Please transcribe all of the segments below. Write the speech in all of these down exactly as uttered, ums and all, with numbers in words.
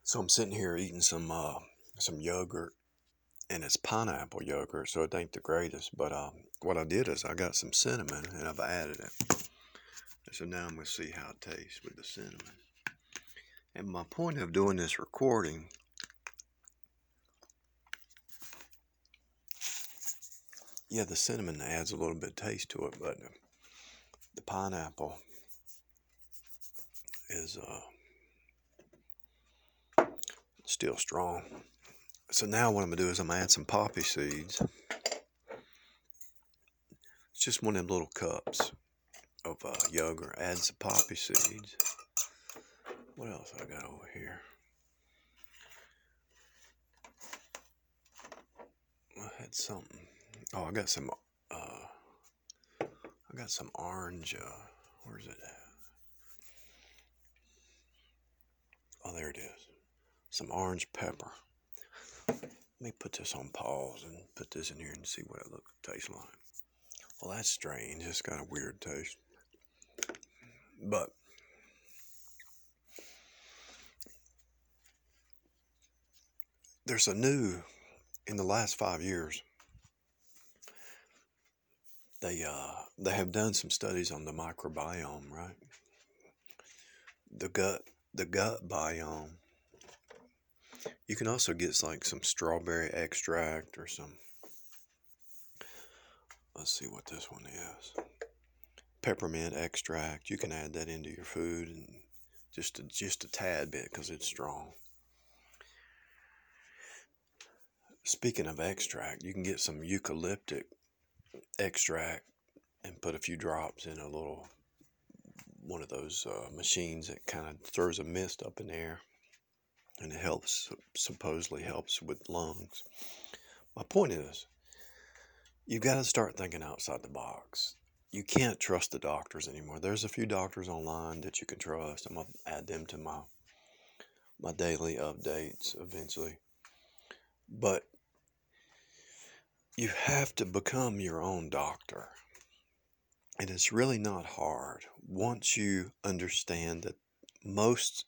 So I'm sitting here eating some uh, some yogurt, and it's pineapple yogurt, so it ain't the greatest. But um, what I did is I got some cinnamon and I've added it. So now I'm gonna see how it tastes with the cinnamon. And my point of doing this recording, yeah, the cinnamon adds a little bit of taste to it, but the pineapple is uh, still strong. So now what I'm gonna do is I'm gonna add some poppy seeds. It's just one of them little cups of uh, yogurt. Add some poppy seeds. What else I got over here? I had something. Oh, I got some. Uh, I got some orange. Uh, where's it at? Oh, there it is. Some orange pepper. Let me put this on pause and put this in here and see what it looks tastes like. Well, that's strange. It's got a weird taste. But there's a new in the last five years. They uh they have done some studies on the microbiome, right? The gut the gut biome. You can also get like some strawberry extract or some. Let's see what this one is. Peppermint extract. You can add that into your food and just a, just a tad bit because it's strong. Speaking of extract, you can get some eucalyptic extract and put a few drops in a little one of those uh, machines that kind of throws a mist up in the air, and it helps, supposedly helps with lungs. My point is, you've got to start thinking outside the box. You can't trust the doctors anymore. There's a few doctors online that you can trust. I'm gonna add them to my my daily updates eventually. But you have to become your own doctor. And it's really not hard once you understand that most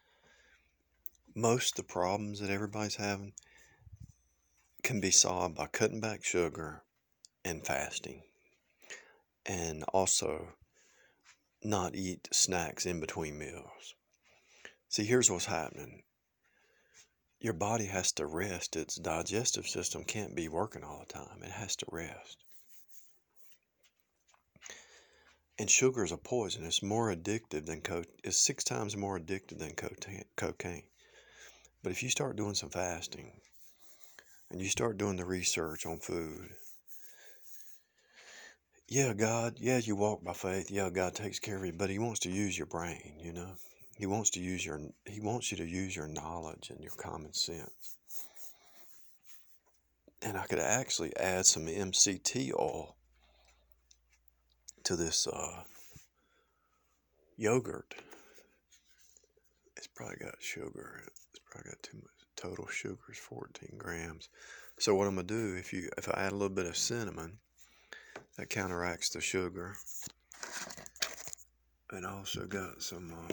most of the problems that everybody's having can be solved by cutting back sugar and fasting. And also not eat snacks in between meals. See, here's what's happening. Your body has to rest. Its digestive system can't be working all the time. It has to rest. And sugar is a poison. It's more addictive than co- it's six times more addictive than co- cocaine. But if you start doing some fasting and you start doing the research on food, yeah, God, yeah, you walk by faith. Yeah, God takes care of you, but He wants to use your brain, you know. He wants to use your He wants you to use your knowledge and your common sense. And I could actually add some M C T oil to this uh, yogurt. It's probably got sugar. It's probably got too much. Total sugar is fourteen grams. So what I'm gonna do, if you if I add a little bit of cinnamon, that counteracts the sugar. And I also got some uh,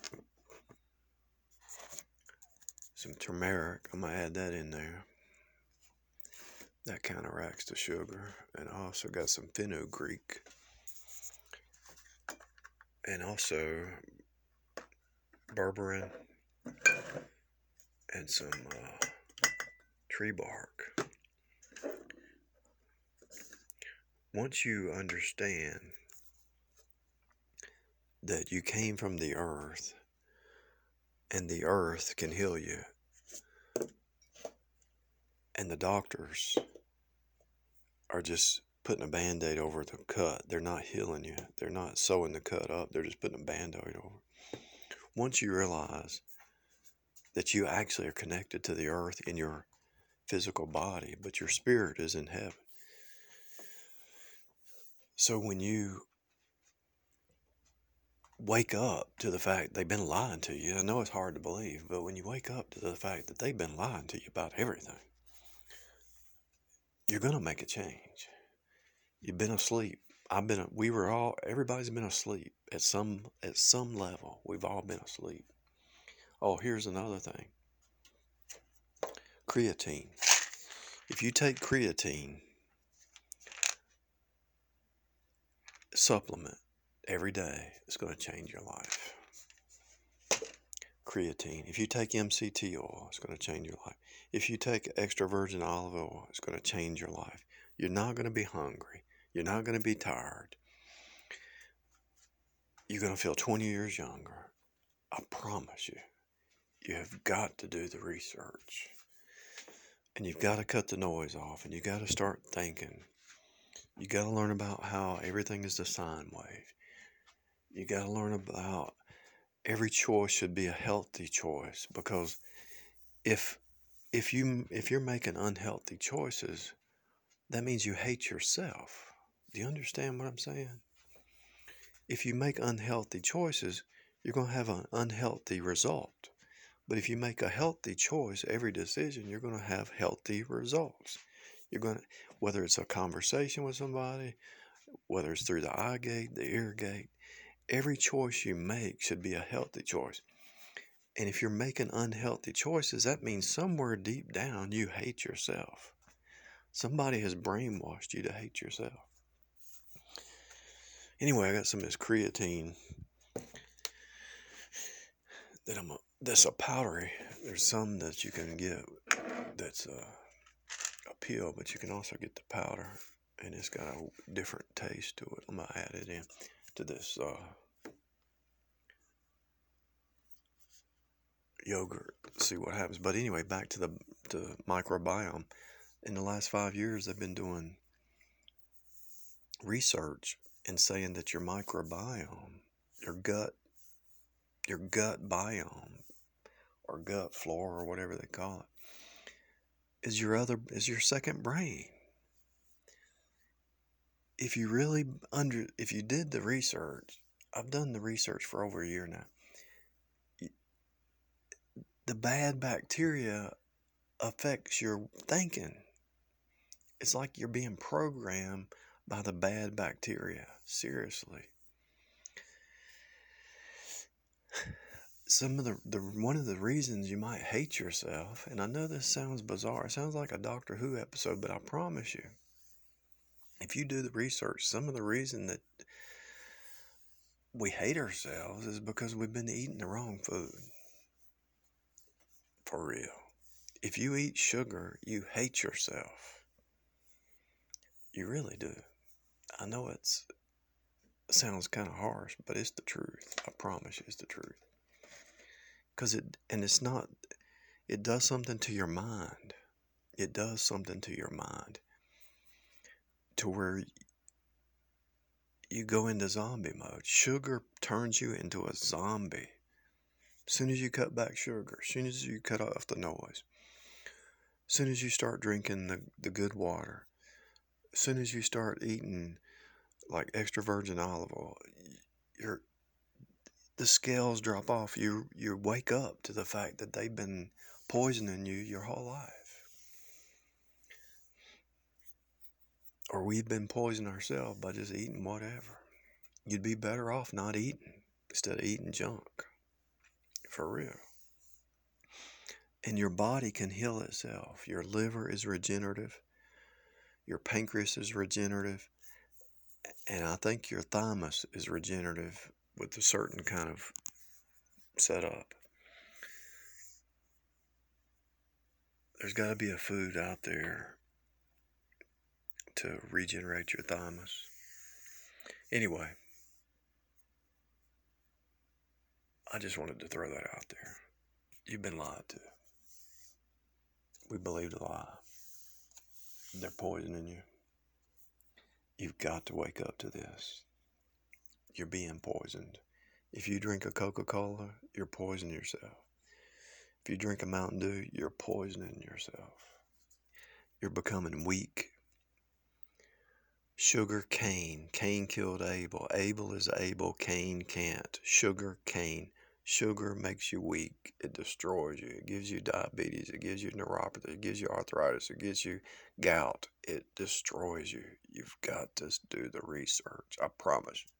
some turmeric. I'm gonna add that in there. That counteracts the sugar. And I also got some fenugreek. And also berberine and some uh, tree bark. Once you understand that you came from the earth and the earth can heal you, and the doctors are just putting a band-aid over the cut, they're not healing you, they're not sewing the cut up, they're just putting a band-aid over. Once you realize that you actually are connected to the earth in your physical body, but your spirit is in heaven. So when you wake up to the fact they've been lying to you, I know it's hard to believe, but when you wake up to the fact that they've been lying to you about everything, you're going to make a change. You've been asleep. I've been, we were all, everybody's been asleep at some, at some level. We've all been asleep. Oh, here's another thing. Creatine. If you take creatine supplement every day, it's going to change your life. Creatine. If you take M C T oil, it's going to change your life. If you take extra virgin olive oil, it's going to change your life. You're not going to be hungry. You're not going to be tired. You're going to feel twenty years younger. I promise you. You have got to do the research. And you've got to cut the noise off, and you've got to start thinking. You got to learn about how everything is the sine wave. You got to learn about every choice should be a healthy choice, because if if you if you're making unhealthy choices, that means you hate yourself. Do you understand what I'm saying? If you make unhealthy choices, you're going to have an unhealthy result. But if you make a healthy choice, every decision, you're going to have healthy results. You're going to, whether it's a conversation with somebody, whether it's through the eye gate, the ear gate, every choice you make should be a healthy choice. And if you're making unhealthy choices, that means somewhere deep down you hate yourself. Somebody has brainwashed you to hate yourself. Anyway, I got some of this creatine that I'm a, that's a powdery. There's some that you can get that's a, a pill, but you can also get the powder, and it's got a different taste to it. I'm gonna add it in to this uh, yogurt. See what happens. But anyway, back to the to microbiome. In the last five years, they've been doing research and saying that your microbiome, your gut, your gut biome, or gut flora, or whatever they call it, is your other is your second brain. If you really under if you did the research, I've done the research for over a year now. The bad bacteria affects your thinking. It's like you're being programmed by the bad bacteria. Seriously. Some of the, the one of the reasons you might hate yourself, and I know this sounds bizarre, it sounds like a Doctor Who episode, but I promise you, if you do the research, some of the reason that we hate ourselves is because we've been eating the wrong food. For real. If you eat sugar, you hate yourself. You really do. I know it's, it sounds kind of harsh, but it's the truth. I promise you it's the truth. Because it, and it's not, it does something to your mind. It does something to your mind. To where you go into zombie mode. Sugar turns you into a zombie. As soon as you cut back sugar, as soon as you cut off the noise, as soon as you start drinking the, the good water, as soon as you start eating like extra virgin olive oil, your the scales drop off. You you wake up to the fact that they've been poisoning you your whole life. Or we've been poisoning ourselves by just eating whatever. You'd be better off not eating instead of eating junk. For real. And your body can heal itself. Your liver is regenerative. Your pancreas is regenerative. And I think your thymus is regenerative with a certain kind of setup. There's got to be a food out there to regenerate your thymus. Anyway, I just wanted to throw that out there. You've been lied to. We believed a lie. They're poisoning you. You've got to wake up to this. You're being poisoned. If you drink a Coca-Cola, you're poisoning yourself. If you drink a Mountain Dew, you're poisoning yourself. You're becoming weak. Sugar cane. Cain killed Abel. Abel is able. Cain can't. Sugar cane. Sugar makes you weak. It destroys you. It gives you diabetes. It gives you neuropathy. It gives you arthritis. It gives you gout. It destroys you. You've got to do the research. I promise you.